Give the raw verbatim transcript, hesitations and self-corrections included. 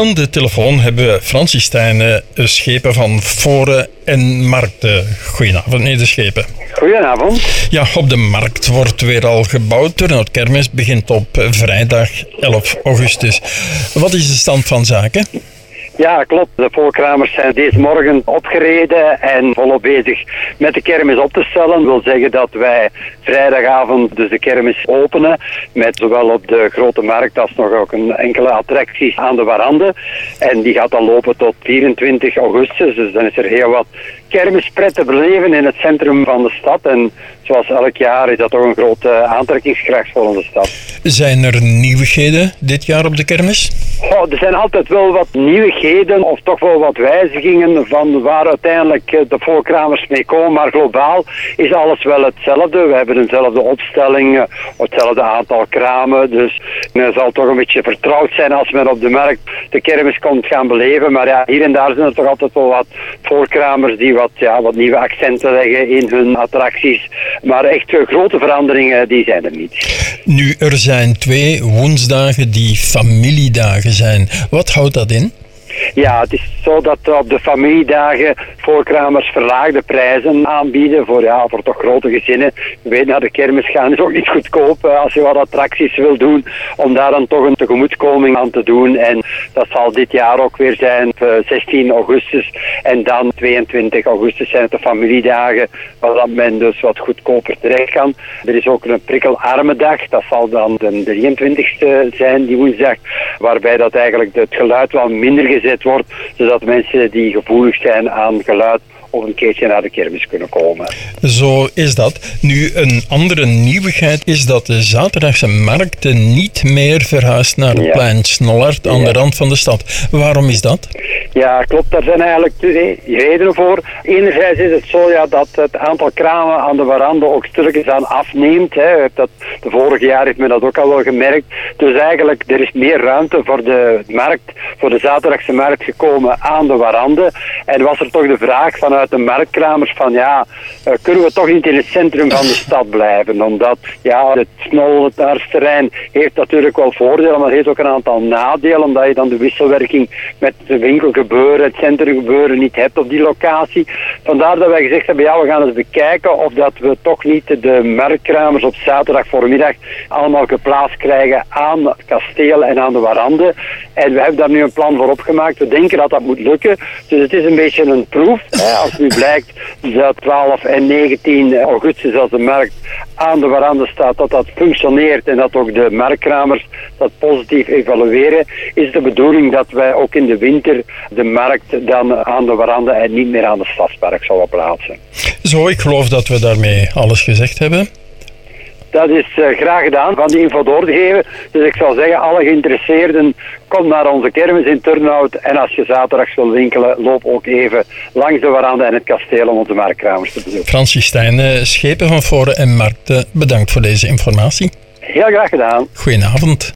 Aan de telefoon hebben we Francis Stijnen, Schepen van Foren en Markten. Goedenavond, meneer de Schepen. Goedenavond. Ja, op de markt wordt weer al gebouwd. Turnhout Kermis begint op vrijdag elf augustus. Wat is de stand van zaken? Ja, klopt. De voorkramers zijn deze morgen opgereden en volop bezig met de kermis op te stellen. Dat wil zeggen dat wij vrijdagavond dus de kermis openen met zowel op de grote markt als nog ook een enkele attracties aan de warande. En die gaat dan lopen tot vierentwintig augustus. Dus dan is er heel wat kermispret te beleven in het centrum van de stad. En zoals elk jaar is dat toch een grote aantrekkingskracht voor onze stad. Zijn er nieuwigheden dit jaar op de kermis? Oh, er zijn altijd wel wat nieuwigheden of toch wel wat wijzigingen van waar uiteindelijk de voorkramers mee komen. Maar globaal is alles wel hetzelfde. We hebben dezelfde opstelling, hetzelfde aantal kramen. Dus men zal toch een beetje vertrouwd zijn als men op de markt de kermis komt gaan beleven. Maar ja, hier en daar zijn er toch altijd wel wat voorkramers die wat, ja, wat nieuwe accenten leggen in hun attracties. Maar echt grote veranderingen, die zijn er niet. Nu, er zijn twee woensdagen die familiedagen zijn. Wat houdt dat in? Ja, het is zo dat op de familiedagen voorkramers verlaagde prijzen aanbieden voor, ja, voor toch grote gezinnen. Je weet, naar de kermis gaan is ook niet goedkoop als je wat attracties wil doen, om daar dan toch een tegemoetkoming aan te doen. En dat zal dit jaar ook weer zijn, zestien augustus en dan tweeëntwintig augustus zijn het de familiedagen, waar men dus wat goedkoper terecht kan. Er is ook een prikkelarme dag, dat zal dan de drieëntwintigste zijn, die woensdag, waarbij dat eigenlijk het geluid wat minder gezet wordt, zodat mensen die gevoelig zijn aan geluid of een keertje naar de kermis kunnen komen. Zo is dat. Nu, een andere nieuwigheid is dat de zaterdagse markten niet meer verhuist naar het ja. plein Snollert aan ja. de rand van de stad. Waarom is dat? Ja, klopt. Daar zijn eigenlijk twee redenen voor. Enerzijds is het zo ja, dat het aantal kramen aan de warande ook stilletjes aan afneemt. Hè. Dat, de vorige jaar heeft men dat ook al wel gemerkt. Dus eigenlijk, er is meer ruimte voor de markt, voor de zaterdagse markt gekomen aan de warande. En was er toch de vraag vanuit de marktkramers van ja, uh, kunnen we toch niet in het centrum van de stad blijven, omdat ja, het Snolleraarsterrein heeft natuurlijk wel voordelen, maar heeft ook een aantal nadelen, omdat je dan de wisselwerking met de winkelgebeuren, het centrumgebeuren niet hebt op die locatie. Vandaar dat wij gezegd hebben, ja, we gaan eens bekijken of dat we toch niet de marktkramers op zaterdag voormiddag allemaal geplaatst krijgen aan het kasteel en aan de warande. En we hebben daar nu een plan voor opgemaakt. We denken dat dat moet lukken. Dus het is een beetje een proef. Als nu blijkt dat twaalf en negentien augustus als de markt aan de warande staat, dat dat functioneert en dat ook de marktkramers dat positief evalueren, is de bedoeling dat wij ook in de winter de markt dan aan de warande en niet meer aan de stadspark zullen plaatsen. Zo, ik geloof dat we daarmee alles gezegd hebben. Dat is uh, graag gedaan, van die info door te geven. Dus ik zou zeggen, alle geïnteresseerden, kom naar onze kermis in Turnhout. En als je zaterdags wil winkelen, loop ook even langs de warande en het kasteel om onze marktkramers te bezoeken. Francis Stijnen, Schepen van Foren en Markten, bedankt voor deze informatie. Heel graag gedaan. Goedenavond.